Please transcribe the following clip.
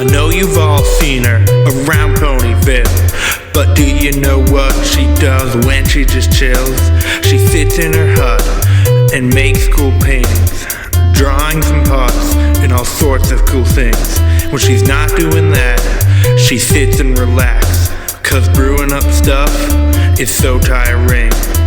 know you've all seen her around Ponyville, but do you know what she does when she just chills? She sits in her hut and makes cool paintings, drawings and pots, and all sorts of cool things. When she's not doing that, she sits and relaxes, 'cause brewing up stuff is so tiring.